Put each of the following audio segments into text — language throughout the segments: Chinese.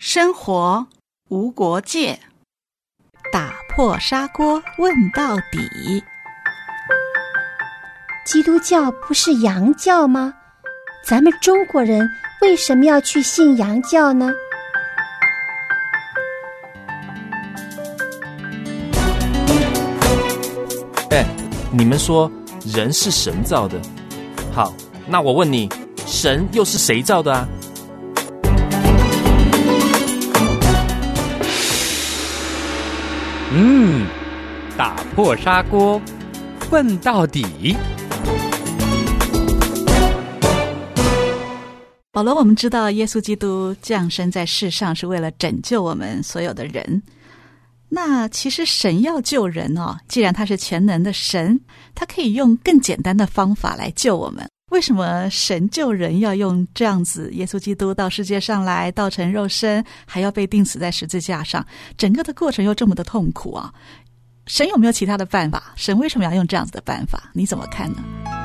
生活无国界， 打破砂锅问到底。 基督教不是洋教吗？咱们中国人为什么要去信洋教呢？ 你们说人是神造的，好，那我问你，神又是谁造的啊？ 打破砂锅问到底。 保罗，我们知道耶稣基督降生在世上是为了拯救我们所有的人。那其实神要救人哦，既然他是全能的神，他可以用更简单的方法来救我们。为什么神救人要用这样子？耶稣基督到世界上来，道成肉身，还要被钉死在十字架上，整个的过程又这么的痛苦啊！神有没有其他的办法？神为什么要用这样子的办法？你怎么看呢？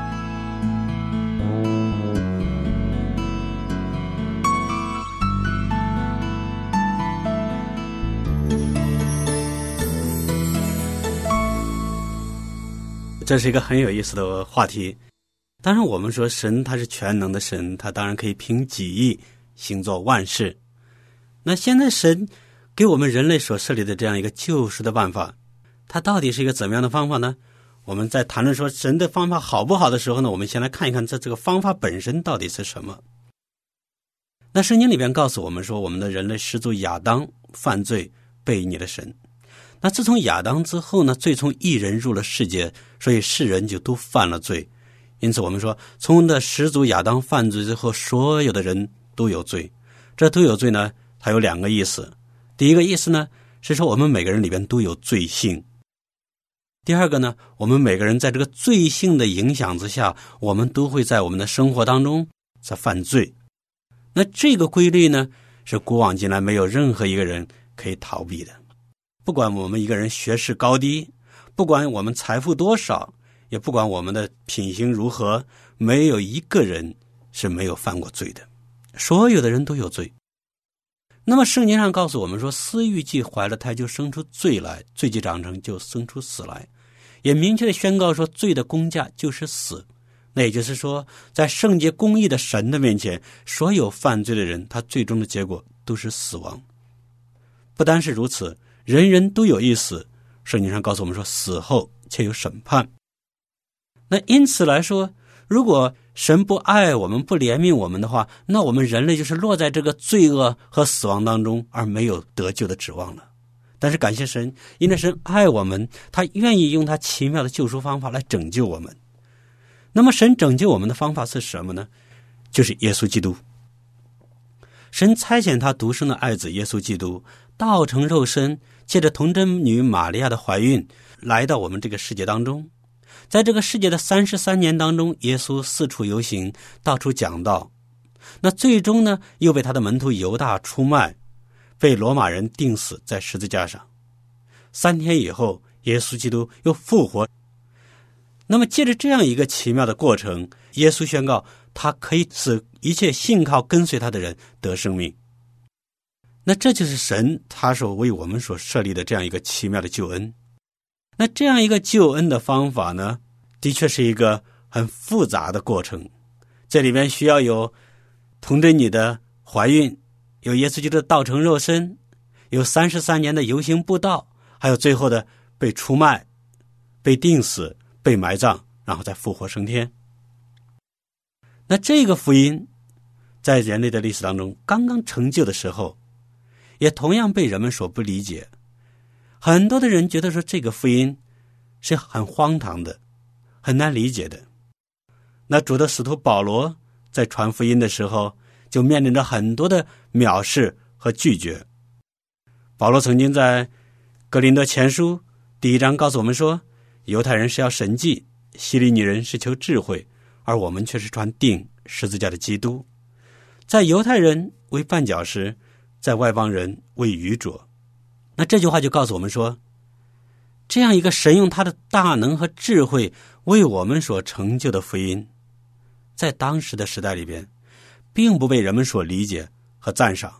这是一个很有意思的话题。当然我们说神他是全能的神，他当然可以凭己意行作万事。那现在神给我们人类所设立的这样一个救赎的办法，它到底是一个怎么样的方法呢？我们在谈论说神的方法好不好的时候呢，我们先来看一看这个方法本身到底是什么。那圣经里边告诉我们说，我们的人类始祖亚当犯罪背逆了神。那自从亚当之后呢，罪从一人入了世界，所以世人就都犯了罪。因此我们说，从的始祖亚当犯罪之后，所有的人都有罪。这都有罪呢，它有两个意思。第一个意思呢，是说我们每个人里边都有罪性。第二个呢，我们每个人在这个罪性的影响之下，我们都会在我们的生活当中在犯罪。那这个规律呢，是古往今来没有任何一个人可以逃避的。不管我们一个人学识高低，不管我们财富多少，也不管我们的品行如何，没有一个人是没有犯过罪的，所有的人都有罪。那么圣经上告诉我们说，私欲既怀了胎，就生出罪来，罪既长成，就生出死来。也明确的宣告说，罪的工价就是死。那也就是说，在圣洁公义的神的面前，所有犯罪的人，他最终的结果都是死亡。不单是如此，人人都有一死，圣经上告诉我们说，死后且有审判。那因此来说，如果神不爱我们，不怜悯我们的话，那我们人类就是落在这个罪恶和死亡当中，而没有得救的指望了。但是感谢神，因为神爱我们，他愿意用他奇妙的救赎方法来拯救我们。那么神拯救我们的方法是什么呢？就是耶稣基督。神差遣他独生的爱子耶稣基督，道成肉身，借着童贞女玛利亚的怀孕，来到我们这个世界当中。在这个世界的33年当中，耶稣四处游行，到处讲道。那最终呢，又被他的门徒犹大出卖，被罗马人钉死在十字架上。3天以后，耶稣基督又复活。那么借着这样一个奇妙的过程，耶稣宣告他可以使一切信靠跟随他的人得生命。那这就是神他所为我们所设立的这样一个奇妙的救恩。那这样一个救恩的方法呢，的确是一个很复杂的过程。这里面需要有童贞女的怀孕，有耶稣基督的道成肉身，有33年的游行布道，还有最后的被出卖、被钉死、被埋葬，然后再复活升天。那这个福音在人类的历史当中刚刚成就的时候，也同样被人们所不理解。很多的人觉得说这个福音是很荒唐的，很难理解的。那主的使徒保罗在传福音的时候，就面临着很多的藐视和拒绝。保罗曾经在哥林多前书第1章告诉我们说，犹太人是要神迹，希利尼人是求智慧，而我们却是传钉十字架的基督。在犹太人为绊脚石，在外邦人为愚拙。那这句话就告诉我们说，这样一个神用他的大能和智慧为我们所成就的福音，在当时的时代里边并不被人们所理解和赞赏，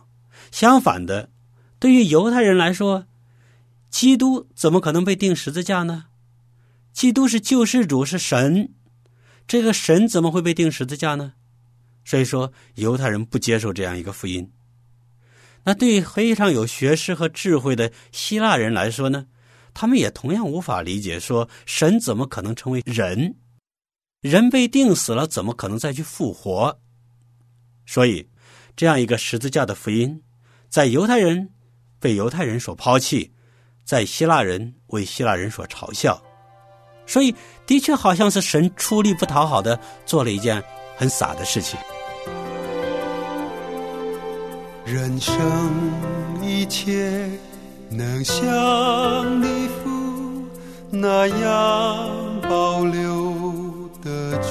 相反的，对于犹太人来说，基督怎么可能被钉十字架呢？基督是救世主，是神，这个神怎么会被钉十字架呢？所以说犹太人不接受这样一个福音。那对于非常有学识和智慧的希腊人来说呢，他们也同样无法理解，说神怎么可能成为人？人被钉死了，怎么可能再去复活？所以这样一个十字架的福音，在犹太人被犹太人所抛弃，在希腊人为希腊人所嘲笑。所以的确好像是神出力不讨好的做了一件很傻的事情。 人生一切能像你父那样保留得住，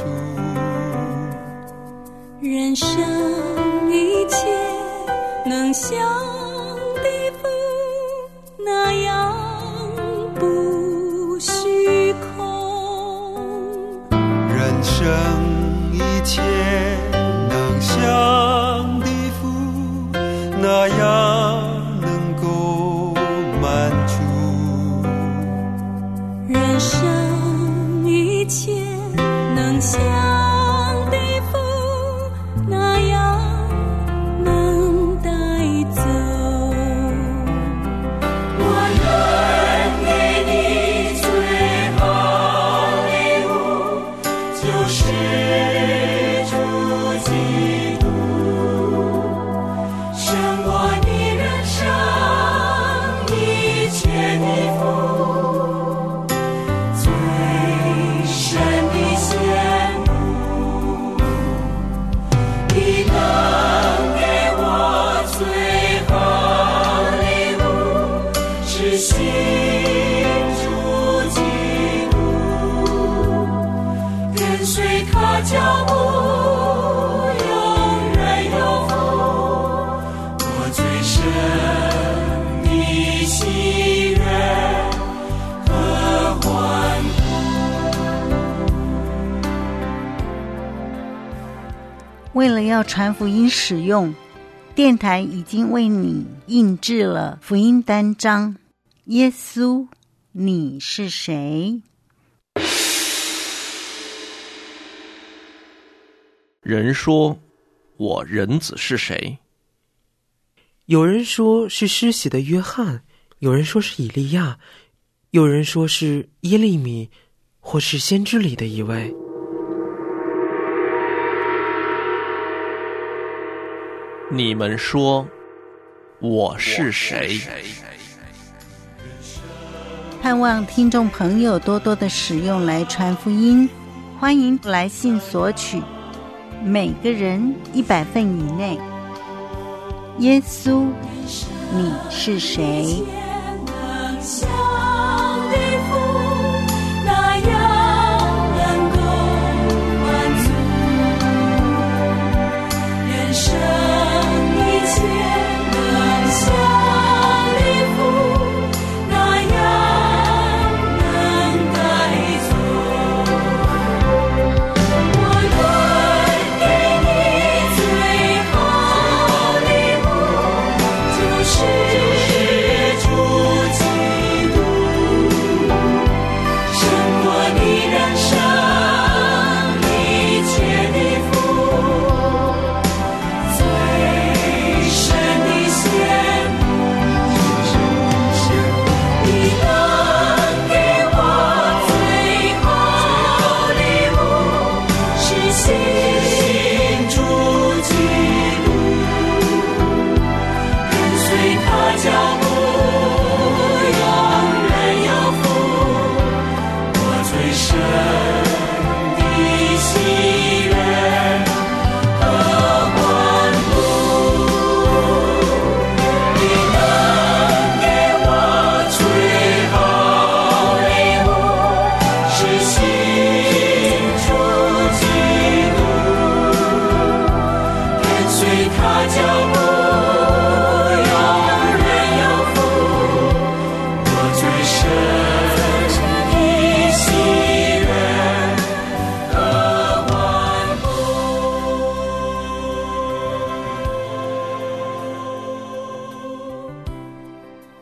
人生一切能像地父那样不虚空， 人生一切能像地父那样能够满足， 人生一切能像地父那样能带走。我能给你最好礼物，就是主基督，胜过你人生一切的福，最深的羡慕。你能给我最好礼物，是信主基督，跟随他脚步，永远有福。我最深的喜悦和欢为了要传福音使用，电台已经为你印制了福音单张。耶稣，你是谁？ 人说，我人子是谁？ 有人说是施洗的约翰，有人说是以利亚，有人说是耶利米，或是先知里的一位。 你们说，我是谁？ 盼望听众朋友多多的使用来传福音，欢迎来信索取，每个人100份以内。耶稣，你是谁？ 就是主基督。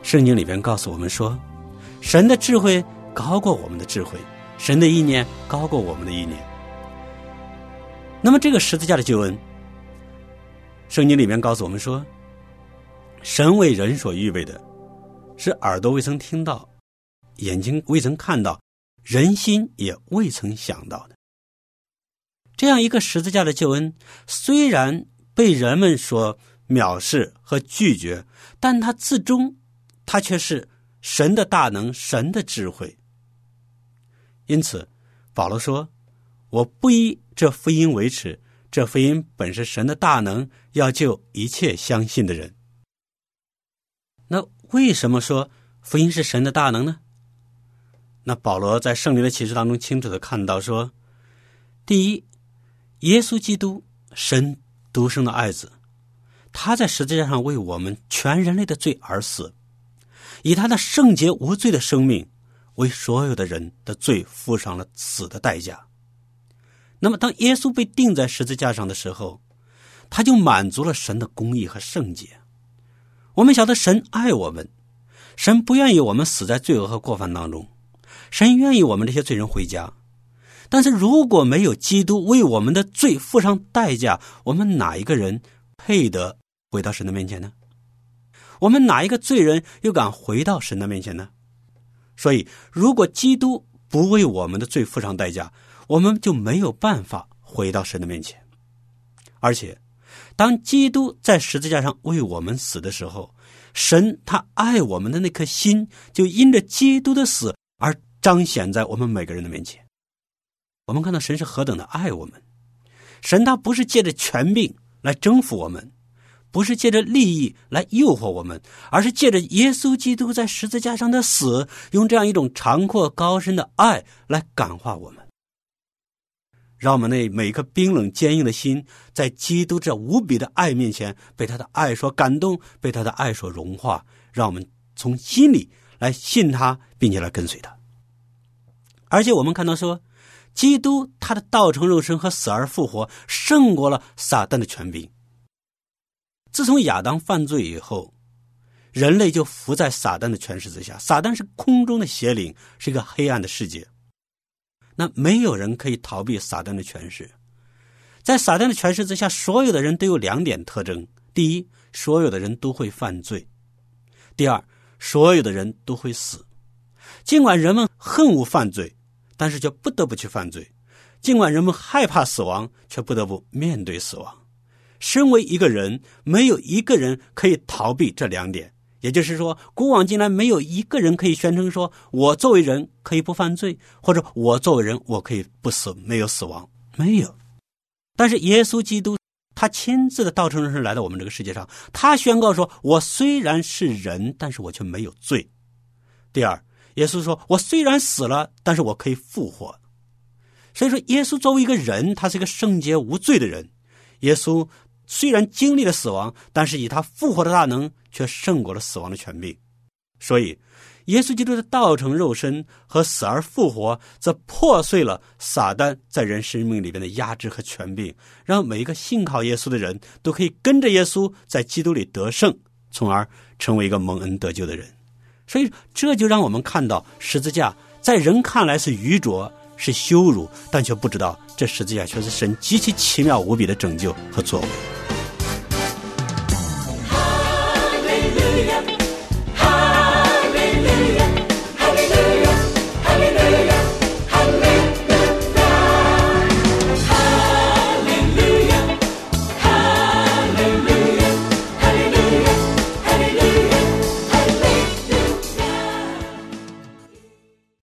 圣经里边告诉我们说，神的智慧高过我们的智慧，神的意念高过我们的意念。那么这个十字架的救恩，圣经里面告诉我们说，神为人所预备的是耳朵未曾听到，眼睛未曾看到，人心也未曾想到的。这样一个十字架的救恩，虽然被人们所藐视和拒绝，但它至终它却是神的大能，神的智慧。因此保罗说，我不以这福音为耻，这福音本是神的大能，要救一切相信的人。那为什么说福音是神的大能呢？那保罗在圣灵的启示当中清楚地看到说，第一，耶稣基督神独生的爱子，他在十字架上为我们全人类的罪而死，以他的圣洁无罪的生命为所有的人的罪付上了死的代价。那么当耶稣被钉在十字架上的时候，他就满足了神的公义和圣洁。我们晓得神爱我们，神不愿意我们死在罪恶和过犯当中，神愿意我们这些罪人回家。但是如果没有基督为我们的罪付上代价，我们哪一个人配得回到神的面前呢？我们哪一个罪人又敢回到神的面前呢？所以如果基督不为我们的罪付上代价，我们就没有办法回到神的面前。而且当基督在十字架上为我们死的时候，神他爱我们的那颗心就因着基督的死而彰显在我们每个人的面前。我们看到神是何等的爱我们，神他不是借着权柄来征服我们，不是借着利益来诱惑我们，而是借着耶稣基督在十字架上的死，用这样一种长阔高深的爱来感化我们，让我们那每一颗冰冷坚硬的心在基督这无比的爱面前被他的爱所感动，被他的爱所融化，让我们从心里来信他，并且来跟随他。而且我们看到说，基督他的道成肉身和死而复活胜过了撒旦的权柄。自从亚当犯罪以后，人类就伏在撒旦的权势之下，撒旦是空中的邪灵，是一个黑暗的世界。那没有人可以逃避撒旦的权势。在撒旦的权势之下，所有的人都有两点特征：第一，所有的人都会犯罪；第二，所有的人都会死。尽管人们恨恶犯罪，但是却不得不去犯罪；尽管人们害怕死亡，却不得不面对死亡。身为一个人，没有一个人可以逃避这两点。也就是说，古往今来没有一个人可以宣称说，我作为人可以不犯罪，或者我作为人我可以不死，没有死亡，没有。但是耶稣基督他亲自的道成肉身来到我们这个世界上，他宣告说，我虽然是人，但是我却没有罪。第二，耶稣说，我虽然死了，但是我可以复活。所以说耶稣作为一个人，他是一个圣洁无罪的人。耶稣虽然经历了死亡，但是以他复活的大能却胜过了死亡的权柄。所以耶稣基督的道成肉身和死而复活，则破碎了撒旦在人生命里边的压制和权柄，让每一个信靠耶稣的人都可以跟着耶稣在基督里得胜，从而成为一个蒙恩得救的人。所以这就让我们看到，十字架在人看来是愚拙，是羞辱，但却不知道这十字架却是神极其奇妙无比的拯救和作为。